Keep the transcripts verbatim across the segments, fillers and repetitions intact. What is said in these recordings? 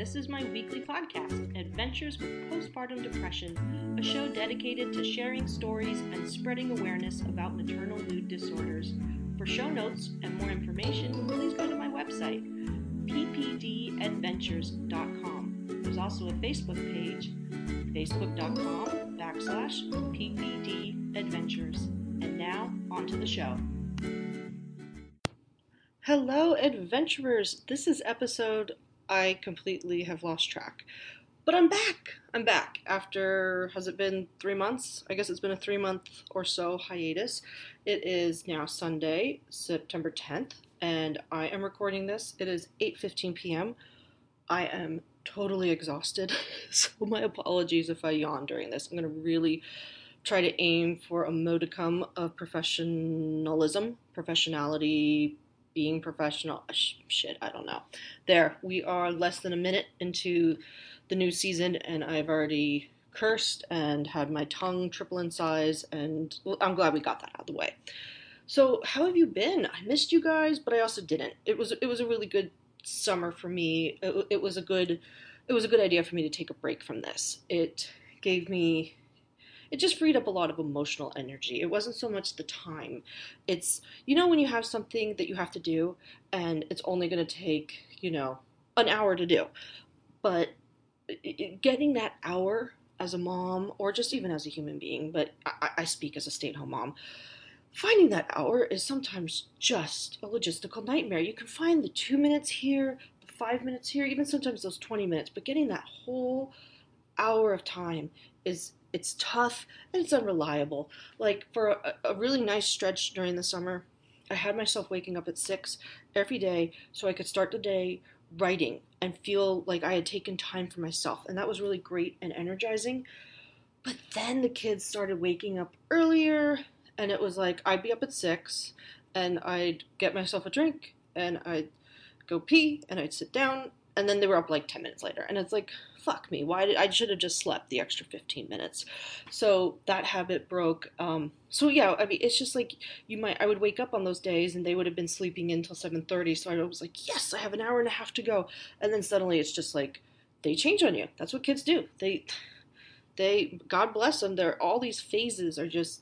This is my weekly podcast, Adventures with Postpartum Depression, a show dedicated to sharing stories and spreading awareness about maternal mood disorders. For show notes and more information, please go to my website, p p d adventures dot com. There's also a Facebook page, facebook.com backslash ppdadventures. And now, on to the show. Hello, adventurers. This is episode I completely have lost track. But I'm back. I'm back after, has it been three months? I guess it's been a three month or so hiatus. It is now Sunday, September tenth, and I am recording this. It is eight fifteen p.m. I am totally exhausted, so my apologies if I yawn during this. I'm going to really try to aim for a modicum of professionalism, professionality, being professional. Sh- shit, I don't know. There, we are less than a minute into the new season, and I've already cursed and had my tongue triple in size, and well, I'm glad we got that out of the way. So, how have you been? I missed you guys, but I also didn't. It was it was a really good summer for me. It, it was a good it was a good idea for me to take a break from this. It gave me It just freed up a lot of emotional energy. It wasn't so much the time. It's, you know, when you have something that you have to do and it's only going to take, you know, an hour to do. But getting that hour as a mom, or just even as a human being, but I, I speak as a stay-at-home mom, finding that hour is sometimes just a logistical nightmare. You can find the two minutes here, the five minutes here, even sometimes those twenty minutes, but getting that whole hour of time is, it's tough and it's unreliable. Like for a, a really nice stretch during the summer, I had myself waking up at six every day so I could start the day writing and feel like I had taken time for myself. And that was really great and energizing. But then the kids started waking up earlier, and it was like I'd be up at six and I'd get myself a drink and I'd go pee and I'd sit down, and then they were up like ten minutes later. And it's like, fuck me, why did I should have just slept the extra fifteen minutes. So that habit broke. Um, so yeah, I mean, it's just like you might, I would wake up on those days and they would have been sleeping until seven thirty. So I was like, yes, I have an hour and a half to go. And then suddenly it's just like, they change on you. That's what kids do. They, they, God bless them. They're, all these phases are just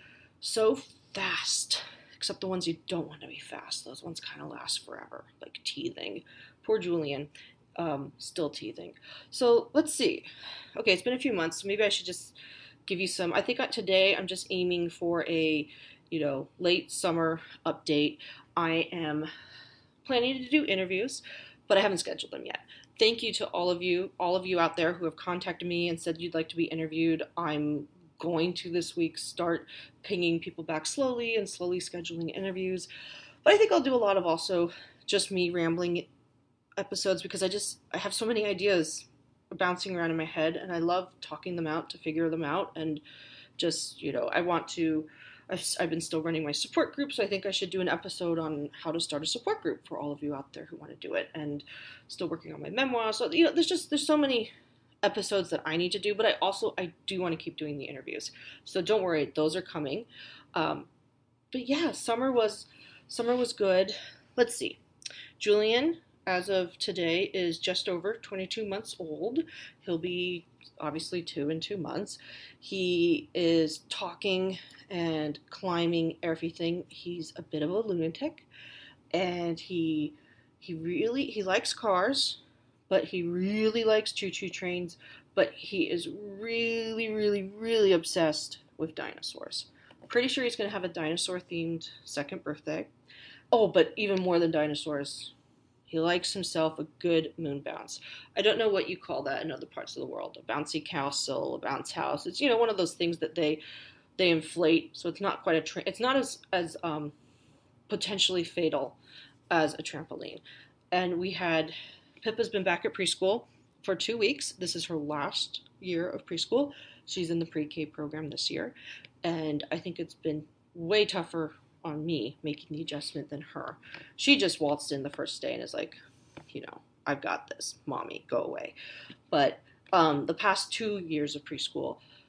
so fast, except the ones you don't want to be fast. Those ones kind of last forever, like teething. Poor Julian, um, still teething. So let's see. Okay, it's been a few months, so maybe I should just give you some. I think today I'm just aiming for a, you know, late summer update. I am planning to do interviews, but I haven't scheduled them yet. Thank you to all of you, all of you out there who have contacted me and said you'd like to be interviewed. I'm going to this week start pinging people back slowly and slowly scheduling interviews. But I think I'll do a lot of also just me rambling episodes, because I just, I have so many ideas bouncing around in my head, and I love talking them out to figure them out. And just, you know, I want to, I've, I've been still running my support group, so I think I should do an episode on how to start a support group for all of you out there who want to do it, and still working on my memoir. So, you know, there's just, there's so many episodes that I need to do, but I also, I do want to keep doing the interviews. So don't worry, those are coming. Um, but yeah, summer was, summer was good. Let's see. Julian, as of today, is just over twenty-two months old. He'll be obviously two in two months. He is talking and climbing everything. He's a bit of a lunatic, and he he really he likes cars, but he really likes choo-choo trains, but he is really, really, really obsessed with dinosaurs. I'm pretty sure he's going to have a dinosaur-themed second birthday. Oh, but even more than dinosaurs, he likes himself a good moon bounce. I don't know what you call that in other parts of the world. A bouncy castle, a bounce house. It's, you know, one of those things that they they inflate, so it's not quite a tra- it's not as as um, potentially fatal as a trampoline. And we had, Pippa's been back at preschool for two weeks. This is her last year of preschool. She's in the pre-K program this year, and I think it's been way tougher on me making the adjustment than her. She just waltzed in the first day and is like, you know, I've got this, mommy, go away. But um, the past two years of preschool,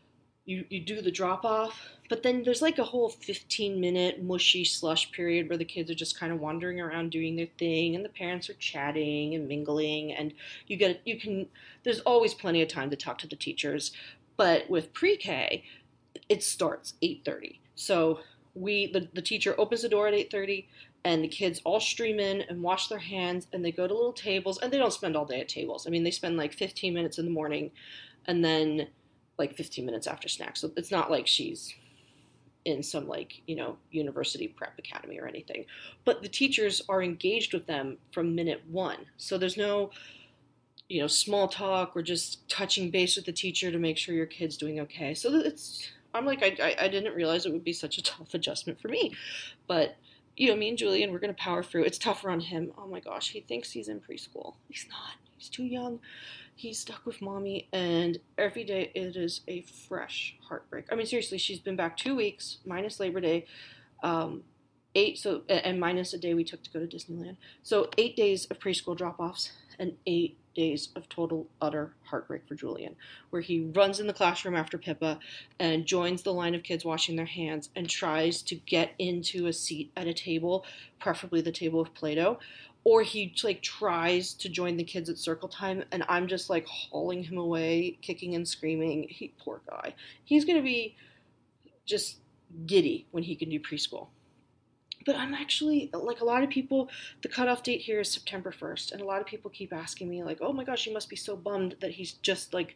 you, you do the drop off, but then there's like a whole fifteen minute mushy slush period where the kids are just kind of wandering around doing their thing and the parents are chatting and mingling, and you get you can there's always plenty of time to talk to the teachers. But with pre-K, it starts eight thirty. So we the, the teacher opens the door at eight thirty, and the kids all stream in and wash their hands, and they go to little tables, and they don't spend all day at tables. I mean, they spend like fifteen minutes in the morning and then like fifteen minutes after snacks. So it's not like she's in some like, you know, university prep academy or anything. But the teachers are engaged with them from minute one. So there's no, you know, small talk or just touching base with the teacher to make sure your kid's doing okay. So it's, I'm like, I, I, I didn't realize it would be such a tough adjustment for me. But, you know, me and Julian, we're going to power through. It's tougher on him. Oh my gosh, he thinks he's in preschool. He's not. He's too young. He's stuck with mommy, and every day it is a fresh heartbreak. I mean, seriously, she's been back two weeks, minus Labor Day, um, eight, so, and minus a day we took to go to Disneyland. So eight days of preschool drop-offs and eight days of total, utter heartbreak for Julian, where he runs in the classroom after Pippa and joins the line of kids washing their hands and tries to get into a seat at a table, preferably the table of Play-Doh, or he like tries to join the kids at circle time, and I'm just like hauling him away, kicking and screaming. He, poor guy. He's going to be just giddy when he can do preschool. But I'm actually, like a lot of people, the cutoff date here is September first. And a lot of people keep asking me, like, oh my gosh, you must be so bummed that he's just, like,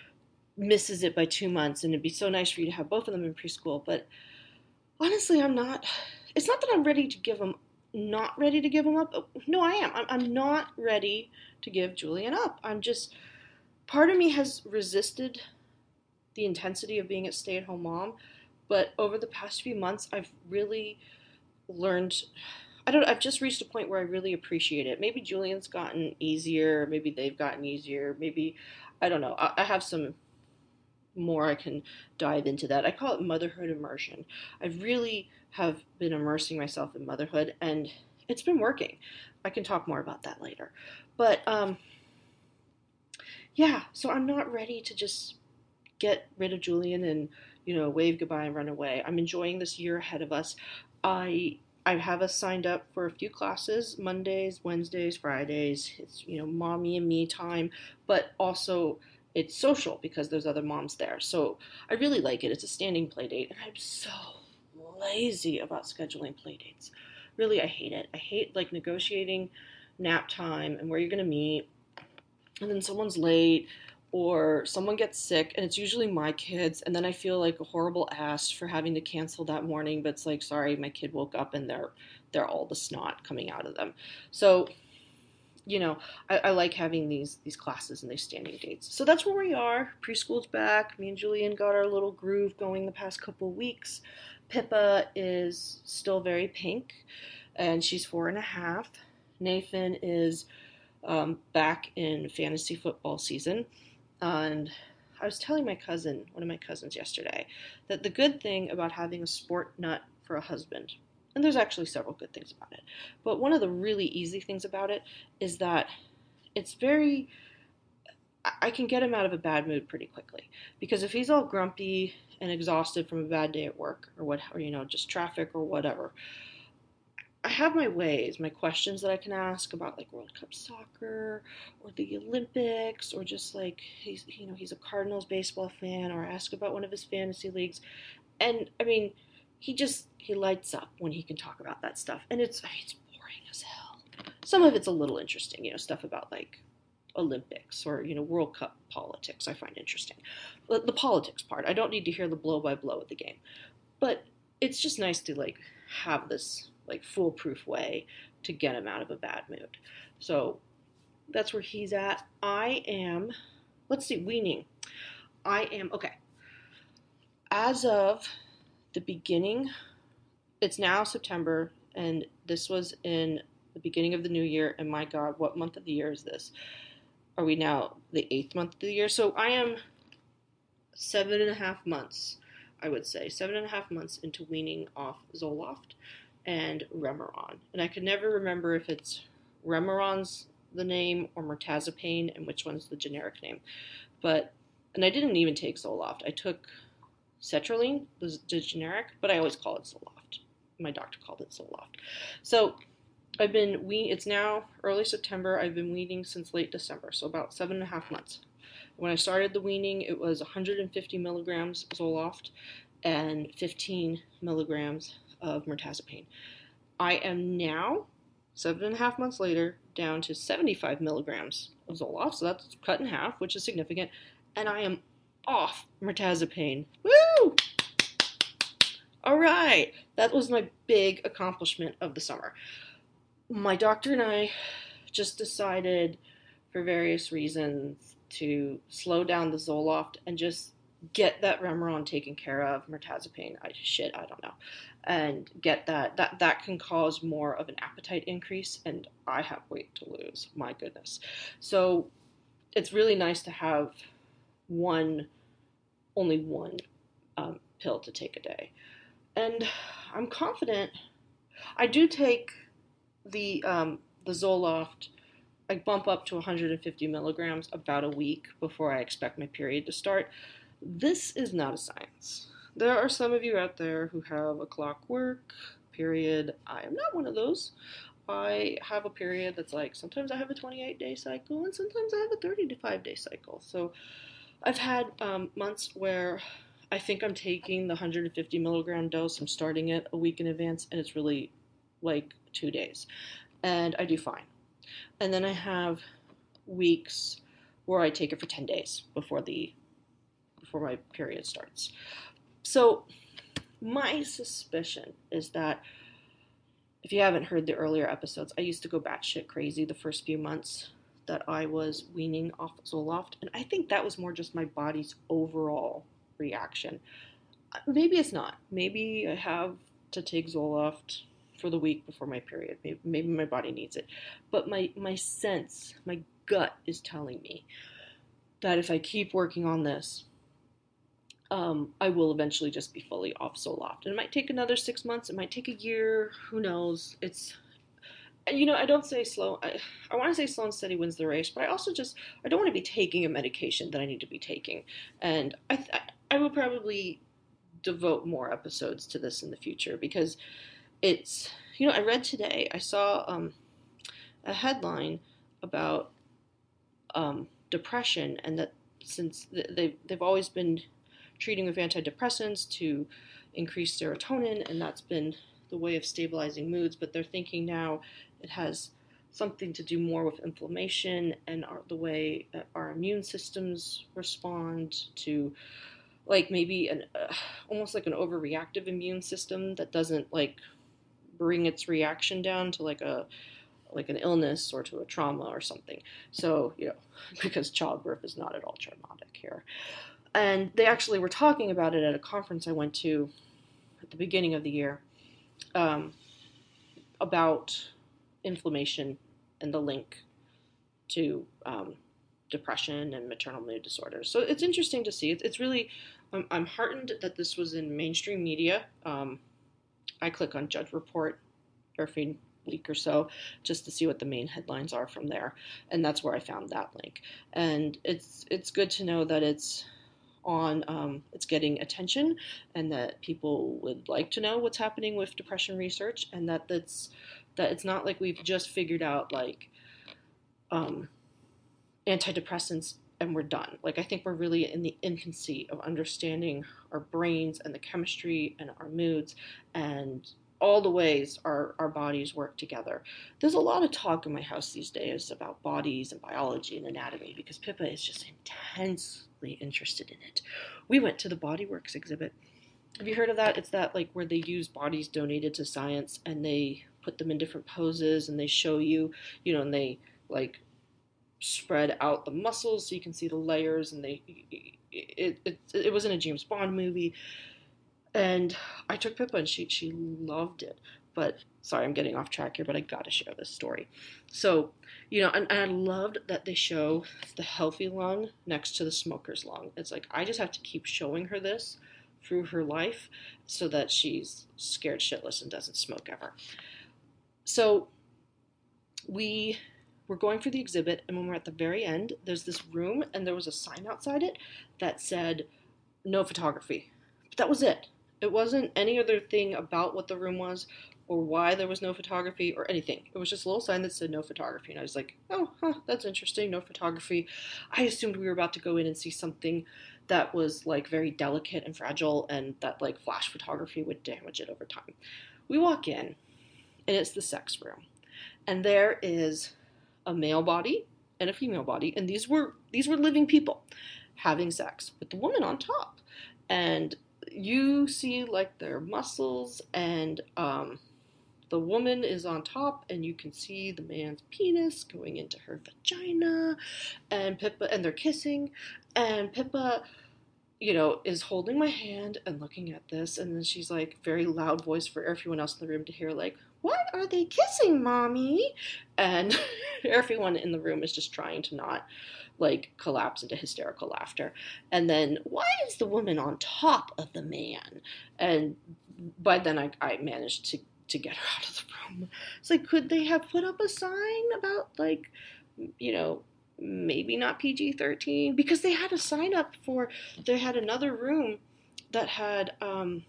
misses it by two months. And it'd be so nice for you to have both of them in preschool. But honestly, I'm not, it's not that I'm ready to give him, not ready to give him up. No, I am. I'm, I'm not ready to give Julian up. I'm just, part of me has resisted the intensity of being a stay-at-home mom. But over the past few months, I've really learned, I don't I've just reached a point where I really appreciate it. Maybe Julian's gotten easier, maybe they've gotten easier, maybe I don't know. I, I have some more I can dive into that. I call it motherhood immersion. I really have been immersing myself in motherhood, and it's been working. I can talk more about that later. But um yeah, so I'm not ready to just get rid of Julian and, you know, wave goodbye and run away. I'm enjoying this year ahead of us. I I have us signed up for a few classes, Mondays, Wednesdays, Fridays. It's, you know, mommy and me time, but also it's social because there's other moms there. So I really like it. It's a standing play date, and I'm so lazy about scheduling play dates. Really, I hate it. I hate like negotiating nap time and where you're going to meet, and then someone's late or someone gets sick, and it's usually my kids, and then I feel like a horrible ass for having to cancel that morning. But it's like, sorry, my kid woke up and they're they're all the snot coming out of them. So, you know, I, I like having these these classes and these standing dates. So that's where we are. Preschool's back. Me and Julian got our little groove going the past couple of weeks. Pippa is still very pink, and she's four and a half. Nathan is um, back in fantasy football season. And I was telling my cousin, one of my cousins yesterday, that the good thing about having a sport nut for a husband, and there's actually several good things about it, but one of the really easy things about it is that it's very, I can get him out of a bad mood pretty quickly. Because if he's all grumpy and exhausted from a bad day at work or what, or, you know, just traffic or whatever, I have my ways, my questions that I can ask about like World Cup soccer or the Olympics, or just like he's, you know, he's a Cardinals baseball fan, or ask about one of his fantasy leagues. And I mean, he just he lights up when he can talk about that stuff. And it's it's boring as hell. Some of it's a little interesting, you know, stuff about like Olympics or, you know, World Cup politics I find interesting. But the politics part, I don't need to hear the blow by blow of the game. But it's just nice to like have this like foolproof way to get him out of a bad mood. So that's where he's at. I am, let's see, weaning. I am, okay. As of the beginning, it's now September, and this was in the beginning of the new year, and my God, what month of the year is this? Are we now the eighth month of the year? So I am seven and a half months, I would say, seven and a half months into weaning off Zoloft and Remeron. And I can never remember if it's Remeron's the name or mirtazapine and which one's the generic name. But, and I didn't even take Zoloft. I took Sertraline, the, the generic, but I always call it Zoloft. My doctor called it Zoloft. So I've been we. It's now early September. I've been weaning since late December, so about seven and a half months. When I started the weaning, it was one hundred fifty milligrams Zoloft and fifteen milligrams of mirtazapine. I am now, seven and a half months later, down to seventy-five milligrams of Zoloft, so that's cut in half, which is significant, and I am off mirtazapine. Woo! All right, that was my big accomplishment of the summer. My doctor and I just decided, for various reasons, to slow down the Zoloft and just get that Remeron taken care of, mirtazapine, I shit, I don't know, and get that, that, that can cause more of an appetite increase, and I have weight to lose, my goodness. So it's really nice to have one, only one um, pill to take a day. And I'm confident, I do take the, um, the Zoloft, I bump up to one hundred fifty milligrams about a week before I expect my period to start. This is not a science. There are some of you out there who have a clockwork period. I am not one of those. I have a period that's like, sometimes I have a twenty-eight day cycle and sometimes I have a thirty-five day cycle. So I've had um, months where I think I'm taking the one hundred fifty milligram dose. I'm starting it a week in advance and it's really like two days. And I do fine. And then I have weeks where I take it for ten days before the before my period starts. So my suspicion is that, if you haven't heard the earlier episodes, I used to go batshit crazy the first few months that I was weaning off Zoloft, and I think that was more just my body's overall reaction. Maybe it's not. Maybe I have to take Zoloft for the week before my period. Maybe, maybe my body needs it. But my, my sense, my gut is telling me that if I keep working on this, um, I will eventually just be fully off Zoloft. And it might take another six months. It might take a year. Who knows? It's, you know, I don't say slow. I, I want to say slow and steady wins the race, but I also just, I don't want to be taking a medication that I need to be taking. And I, th- I will probably devote more episodes to this in the future because it's, you know, I read today, I saw um, a headline about um, depression, and that since they've, they've always been treating with antidepressants to increase serotonin, and that's been the way of stabilizing moods, but they're thinking now it has something to do more with inflammation and our, the way that our immune systems respond to, like maybe an uh, almost like an overreactive immune system that doesn't like bring its reaction down to like a like an illness or to a trauma or something. So, you know, because childbirth is not at all traumatic here. And they actually were talking about it at a conference I went to at the beginning of the year, um, about inflammation and the link to um, depression and maternal mood disorders. So it's interesting to see. It's, it's really, I'm, I'm heartened that this was in mainstream media. Um, I click on Judge Report every week or so just to see what the main headlines are from there, and that's where I found that link. And it's it's good to know that it's on um, it's getting attention, and that people would like to know what's happening with depression research, and that that's that it's not like we've just figured out like um, antidepressants and we're done. Like, I think we're really in the infancy of understanding our brains and the chemistry and our moods and all the ways our, our bodies work together. There's a lot of talk in my house these days about bodies and biology and anatomy because Pippa is just intensely interested in it. We went to the Body Works exhibit. Have you heard of that? It's that like where they use bodies donated to science and they put them in different poses and they show you, you know, and they like spread out the muscles so you can see the layers, and they it it, it was in a James Bond movie, and I took Pippa and she she loved it. But sorry, I'm getting off track here, but I gotta share this story. So, you know, and, and I loved that they show the healthy lung next to the smoker's lung. It's like I just have to keep showing her this through her life so that she's scared shitless and doesn't smoke ever. So we we're going for the exhibit, and when we're at the very end, there's this room, and there was a sign outside it that said, no photography. But that was it. It wasn't any other thing about what the room was or why there was no photography or anything. It was just a little sign that said no photography. And I was like, oh, huh, that's interesting, no photography. I assumed we were about to go in and see something that was like very delicate and fragile and that like flash photography would damage it over time. We walk in and it's the sex room. And there is a male body and a female body. And these were these were living people having sex with the woman on top. And you see like their muscles, and um, the woman is on top, and you can see the man's penis going into her vagina, and Pippa, and they're kissing, and Pippa, you know, is holding my hand and looking at this, and then she's like, very loud voice for everyone else in the room to hear, like, what are they kissing, mommy? And everyone in the room is just trying to not like collapse into hysterical laughter. And then, why is the woman on top of the man? And by then I, I managed to, to get her out of the room. It's like, could they have put up a sign about like, you know, maybe not P G thirteen? Because they had a sign up for, they had another room that had um,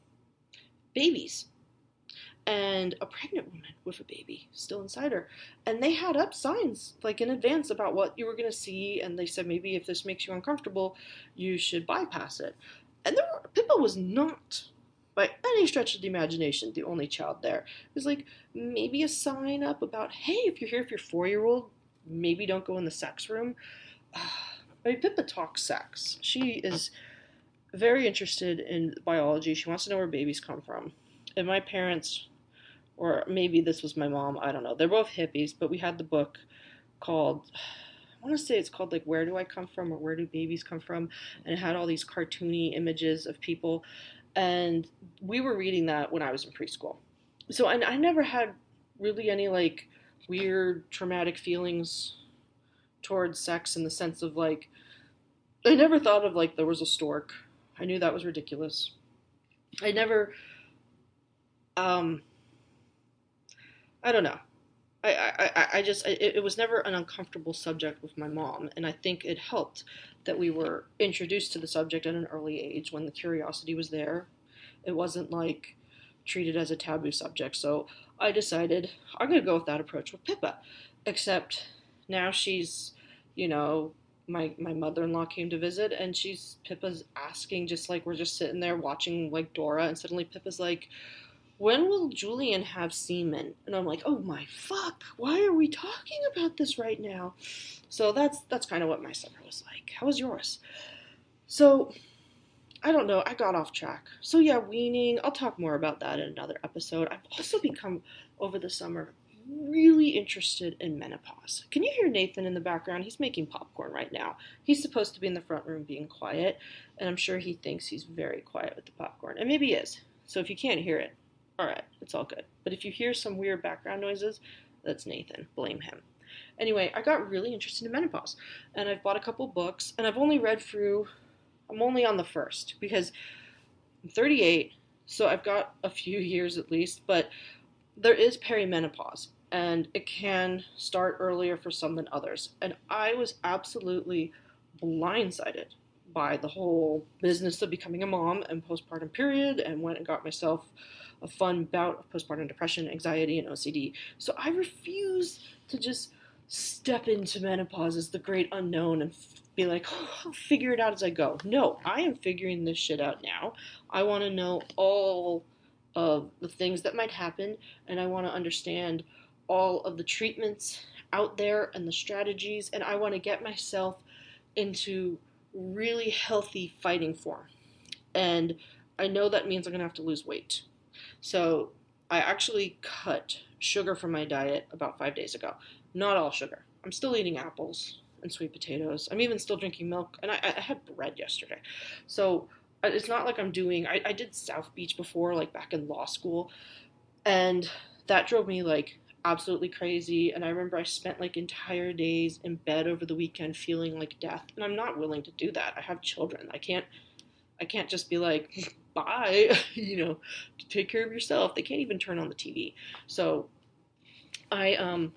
babies. And a pregnant woman with a baby still inside her. And they had up signs, like in advance, about what you were going to see. And they said, maybe if this makes you uncomfortable, you should bypass it. And there were, Pippa was not, by any stretch of the imagination, the only child there. It was like, maybe a sign up about, hey, if you're here with your four-year-old, maybe don't go in the sex room. I mean, Pippa talks sex. She is very interested in biology. She wants to know where babies come from. And my parents, or maybe this was my mom, I don't know. They're both hippies, but we had the book called, I want to say it's called like Where Do I Come From, or Where Do Babies Come From? And it had all these cartoony images of people. And we were reading that when I was in preschool. So I, I never had really any like weird traumatic feelings towards sex, in the sense of like, I never thought of like there was a stork. I knew that was ridiculous. I never, um, I don't know. I, I, I just, it, it was never an uncomfortable subject with my mom, and I think it helped that we were introduced to the subject at an early age when the curiosity was there. It wasn't like treated as a taboo subject, so I decided I'm going to go with that approach with Pippa, except now she's, you know, my, my mother-in-law came to visit, and she's, Pippa's asking, just like we're just sitting there watching like Dora, and suddenly Pippa's like, when will Julian have semen? And I'm like, oh my fuck, why are we talking about this right now? So that's that's kind of what my summer was like. How was yours? So, I don't know, I got off track. So yeah, weaning, I'll talk more about that in another episode. I've also become, over the summer, really interested in menopause. Can you hear Nathan in the background? He's making popcorn right now. He's supposed to be in the front room being quiet, and I'm sure he thinks he's very quiet with the popcorn. And maybe he is. So if you can't hear it, alright, it's all good. But if you hear some weird background noises, that's Nathan. Blame him. Anyway, I got really interested in menopause, and I've bought a couple books, and I've only read through, I'm only on the first, because I'm thirty-eight, so I've got a few years at least, but there is perimenopause, and it can start earlier for some than others. And I was absolutely blindsided by the whole business of becoming a mom and postpartum period, and went and got myself a fun bout of postpartum depression, anxiety, and O C D. So I refuse to just step into menopause as the great unknown and f- be like, oh, I'll figure it out as I go. No, I am figuring this shit out now. I want to know all of the things that might happen, and I want to understand all of the treatments out there and the strategies, and I want to get myself into really healthy fighting form. And I know that means I'm going to have to lose weight. So I actually cut sugar from my diet about five days ago. Not all sugar. I'm still eating apples and sweet potatoes. I'm even still drinking milk, and I, I had bread yesterday. So it's not like I'm doing, I, I did South Beach before, like back in law school, and that drove me like absolutely crazy. And I remember I spent like entire days in bed over the weekend feeling like death, and I'm not willing to do that. I have children. I can't I can't just be like, bye, you know, take care of yourself. They can't even turn on the T V. So I um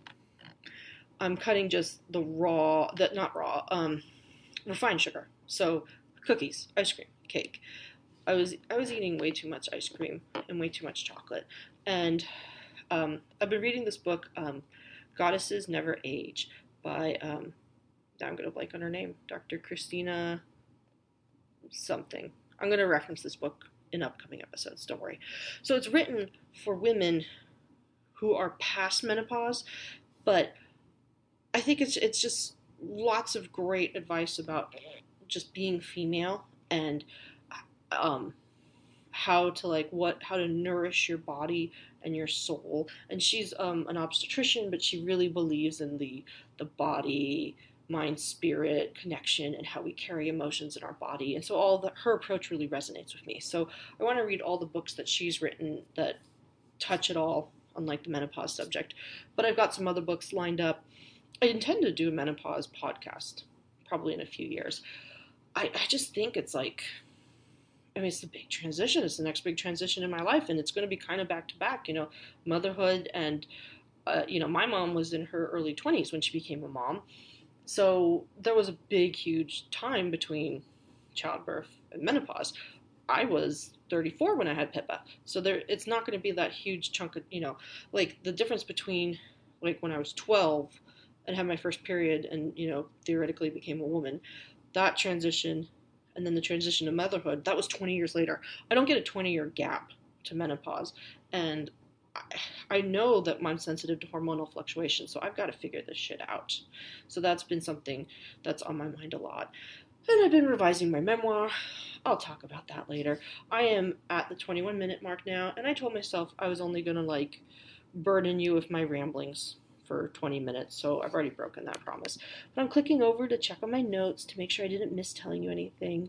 I'm cutting just the raw, that not raw, um refined sugar. So cookies, ice cream, cake, I was I was eating way too much ice cream and way too much chocolate, and um, I've been reading this book, um, "Goddesses Never Age" by um, now I'm gonna blank on her name, Doctor Christina something. I'm gonna reference this book in upcoming episodes. Don't worry. So it's written for women who are past menopause, but I think it's it's just lots of great advice about just being female and um, how to like what how to nourish your body and your soul. And she's um, an obstetrician, but she really believes in the the body mind spirit connection and how we carry emotions in our body. And so all the her approach really resonates with me. So I want to read all the books that she's written that touch it all on like the menopause subject. But I've got some other books lined up. I intend to do a menopause podcast probably in a few years. I, I just think it's like I mean, it's the big transition. It's the next big transition in my life, and it's going to be kind of back to back. You know, motherhood, and uh, you know, my mom was in her early twenties when she became a mom, so there was a big, huge time between childbirth and menopause. I was thirty-four when I had Pippa, so there, it's not going to be that huge chunk of, you know, like the difference between like when I was twelve and had my first period, and you know, theoretically became a woman. That transition and then the transition to motherhood, that was twenty years later. I don't get a twenty year gap to menopause. And I, I know that I'm sensitive to hormonal fluctuations, so I've got to figure this shit out. So that's been something that's on my mind a lot. And I've been revising my memoir. I'll talk about that later. I am at the twenty-one minute mark now, and I told myself I was only going to like burden you with my ramblings for twenty minutes, so I've already broken that promise. But I'm clicking over to check on my notes to make sure I didn't miss telling you anything.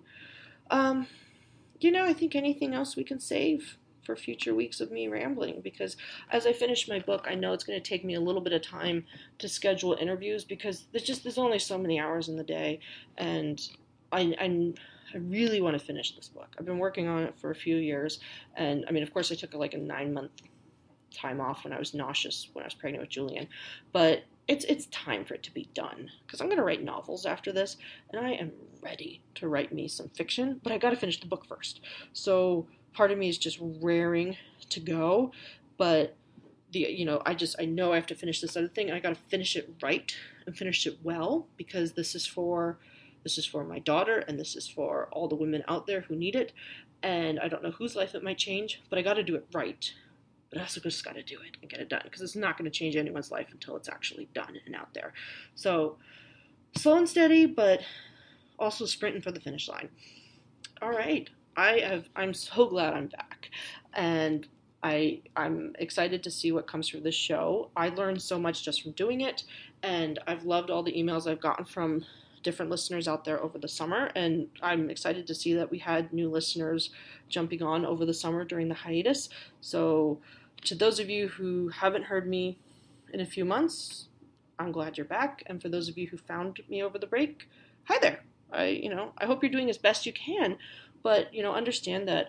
Um, you know, I think anything else we can save for future weeks of me rambling, because as I finish my book, I know it's going to take me a little bit of time to schedule interviews because there's just there's only so many hours in the day, and I I, I really want to finish this book. I've been working on it for a few years, and I mean, of course, I took like a nine month time off when I was nauseous when I was pregnant with Julian, but it's it's time for it to be done because I'm going to write novels after this, and I am ready to write me some fiction, but I got to finish the book first. So part of me is just raring to go, but the you know I just I know I have to finish this other thing, and I got to finish it right and finish it well because this is for this is for my daughter, and this is for all the women out there who need it, and I don't know whose life it might change, but I got to do it right. But I also just got to do it and get it done because it's not going to change anyone's life until it's actually done and out there. So slow and steady, but also sprinting for the finish line. All right, I have. I'm so glad I'm back, and I I'm excited to see what comes from this show. I learned so much just from doing it, and I've loved all the emails I've gotten from different listeners out there over the summer, and I'm excited to see that we had new listeners jumping on over the summer during the hiatus. So to those of you who haven't heard me in a few months, I'm glad you're back. And for those of you who found me over the break, hi there. I, you know, I hope you're doing as best you can, but you know, understand that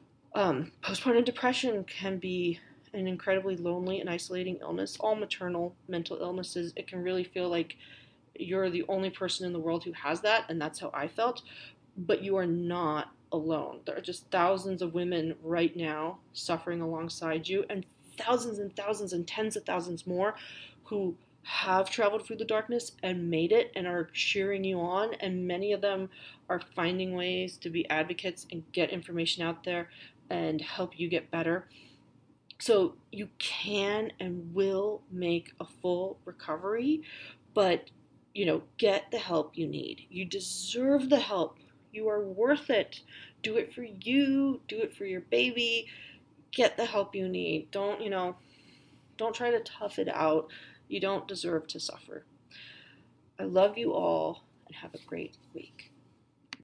um, postpartum depression can be an incredibly lonely and isolating illness. All maternal mental illnesses, it can really feel like you're the only person in the world who has that, and that's how I felt. But you are not alone. There are just thousands of women right now suffering alongside you, and thousands and thousands and tens of thousands more who have traveled through the darkness and made it and are cheering you on, and many of them are finding ways to be advocates and get information out there and help you get better. So you can and will make a full recovery, but you know, get the help you need. You deserve the help. You are worth it. Do it for you, do it for your baby. Get the help you need. Don't, you know, don't try to tough it out. You don't deserve to suffer. I love you all and have a great week.